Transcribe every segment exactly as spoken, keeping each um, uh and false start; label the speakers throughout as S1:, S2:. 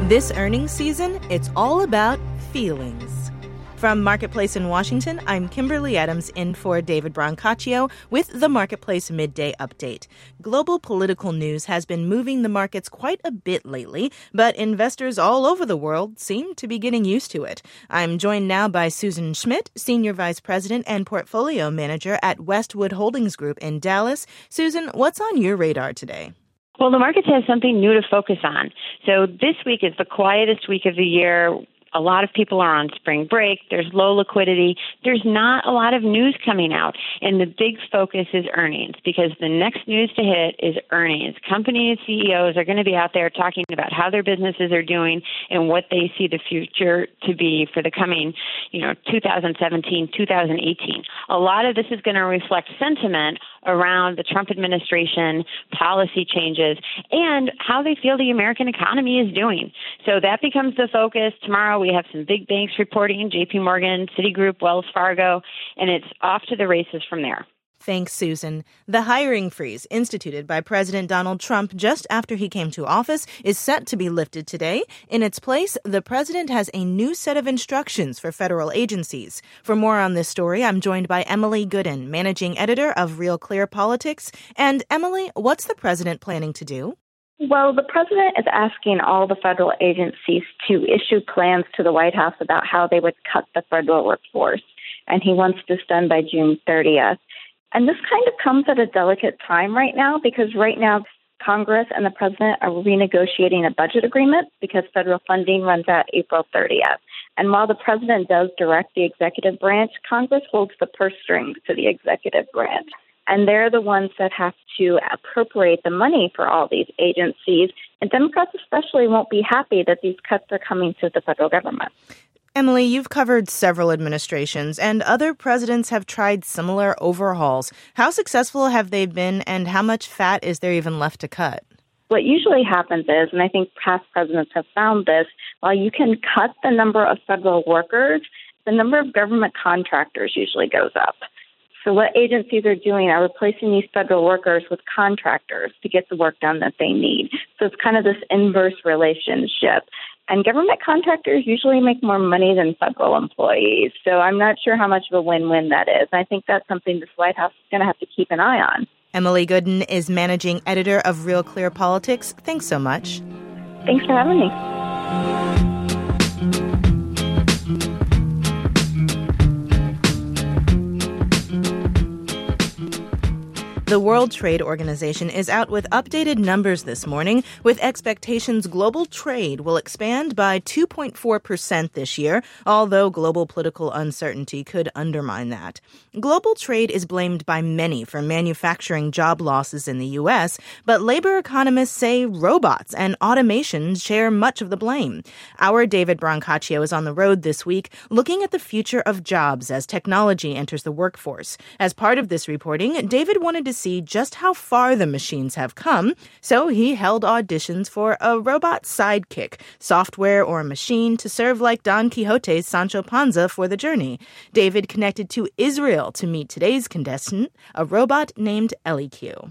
S1: This earnings season, it's all about feelings. From Marketplace in Washington, I'm Kimberly Adams in for David Brancaccio with the Marketplace Midday Update. Global political news has been moving the markets quite a bit lately, but investors all over the world seem to be getting used to it. I'm joined now by Susan Schmidt, Senior Vice President and Portfolio Manager at Westwood Holdings Group in Dallas. Susan, what's on your radar today?
S2: Well, the markets have something new to focus on. So this week is the quietest week of the year. A lot of people are on spring break. There's low liquidity. There's not a lot of news coming out. And the big focus is earnings, because the next news to hit is earnings. Companies, C E Os are going to be out there talking about how their businesses are doing and what they see the future to be for the coming, you know, two thousand seventeen, two thousand eighteen. A lot of this is going to reflect sentiment around the Trump administration, policy changes, and how they feel the American economy is doing. So that becomes the focus. Tomorrow we have some big banks reporting, J P Morgan, Citigroup, Wells Fargo, and it's off to the races from there.
S1: Thanks, Susan. The hiring freeze instituted by President Donald Trump just after he came to office is set to be lifted today. In its place, the president has a new set of instructions for federal agencies. For more on this story, I'm joined by Emily Gooden, managing editor of Real Clear Politics. And Emily, what's the president planning to do?
S3: Well, the president is asking all the federal agencies to issue plans to the White House about how they would cut the federal workforce. And he wants this done by June thirtieth. And this kind of comes at a delicate time right now, because right now Congress and the president are renegotiating a budget agreement because federal funding runs out April thirtieth. And while the president does direct the executive branch, Congress holds the purse strings to the executive branch. And they're the ones that have to appropriate the money for all these agencies. And Democrats especially won't be happy that these cuts are coming to the federal government.
S1: Emily, you've covered several administrations, and other presidents have tried similar overhauls. How successful have they been, and how much fat is there even left to cut?
S3: What usually happens is, and I think past presidents have found this, while you can cut the number of federal workers, the number of government contractors usually goes up. So what agencies are doing are replacing these federal workers with contractors to get the work done that they need. So it's kind of this inverse relationship. And government contractors usually make more money than federal employees. So I'm not sure how much of a win-win that is. I think that's something this White House is going to have to keep an eye on.
S1: Emily Gooden is managing editor of Real Clear Politics. Thanks so much.
S3: Thanks for having me.
S1: The World Trade Organization is out with updated numbers this morning, with expectations global trade will expand by two point four percent this year, although global political uncertainty could undermine that. Global trade is blamed by many for manufacturing job losses in the U S, but labor economists say robots and automation share much of the blame. Our David Brancaccio is on the road this week, looking at the future of jobs as technology enters the workforce. As part of this reporting, David wanted to see just how far the machines have come, so he held auditions for a robot sidekick, software or machine to serve like Don Quixote's Sancho Panza for the journey. David connected to Israel to meet today's contestant, a robot named Ellie Q.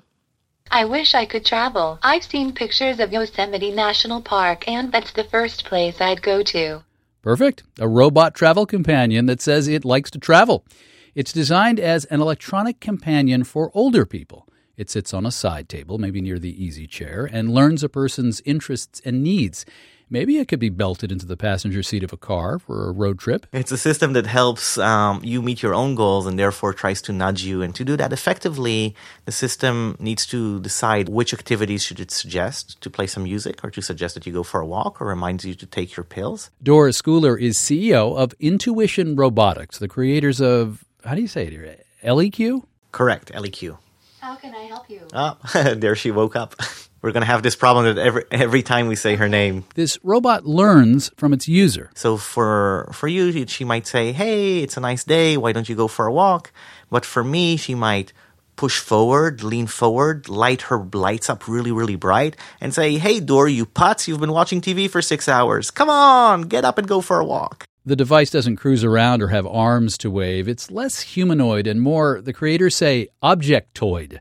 S4: I wish I could travel. I've seen pictures of Yosemite National Park, and that's the first place I'd go to.
S5: Perfect. A robot travel companion that says it likes to travel. It's designed as an electronic companion for older people. It sits on a side table, maybe near the easy chair, and learns a person's interests and needs. Maybe it could be belted into the passenger seat of a car for a road trip.
S6: It's a system that helps um, you meet your own goals and therefore tries to nudge you. And to do that effectively, the system needs to decide which activities should it suggest, to play some music or to suggest that you go for a walk or reminds you to take your pills.
S5: Doris Schooler is C E O of Intuition Robotics, the creators of, how do you say it here, L E Q?
S6: Correct, L E Q.
S4: How can I help you?
S6: Oh, there she woke up. We're going to have this problem that every every time we say her name.
S5: This robot learns from its user.
S6: So for for you, she might say, hey, it's a nice day. Why don't you go for a walk? But for me, she might push forward, lean forward, light her lights up really, really bright, and say, hey, Dor, you putz, you've been watching T V for six hours. Come on, get up and go for a walk.
S5: The device doesn't cruise around or have arms to wave. It's less humanoid and more, the creators say, objectoid.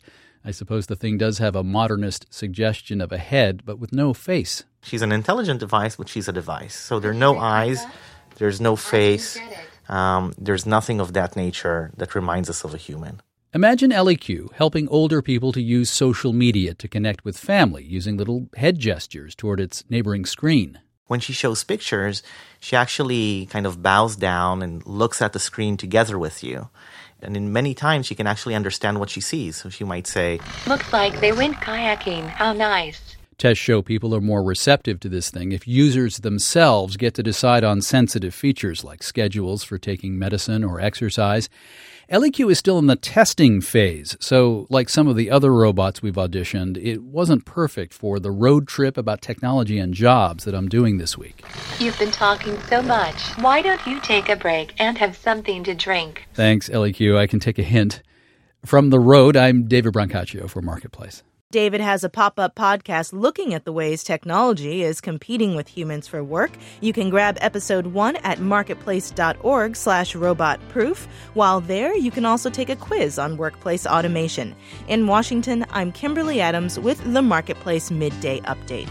S5: I suppose the thing does have a modernist suggestion of a head, but with no face.
S6: She's an intelligent device, but she's a device. So there are no eyes, there's no face, um, there's nothing of that nature that reminds us of a human.
S5: Imagine Ellie Q helping older people to use social media to connect with family using little head gestures toward its neighboring screen.
S6: When she shows pictures, she actually kind of bows down and looks at the screen together with you. And in many times, she can actually understand what she sees. So she might say,
S4: "Looks like they went kayaking. How nice."
S5: Tests show people are more receptive to this thing if users themselves get to decide on sensitive features like schedules for taking medicine or exercise. Ellie Q is still in the testing phase, so like some of the other robots we've auditioned, it wasn't perfect for the road trip about technology and jobs that I'm doing this week.
S4: You've been talking so much. Why don't you take a break and have something to drink?
S5: Thanks, Ellie Q. I can take a hint. From the road, I'm David Brancaccio for Marketplace.
S1: David has a pop-up podcast looking at the ways technology is competing with humans for work. You can grab episode one at marketplace.org slash robotproof. While there, you can also take a quiz on workplace automation. In Washington, I'm Kimberly Adams with the Marketplace Midday Update.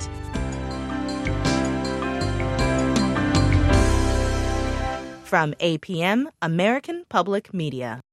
S1: From A P M, American Public Media.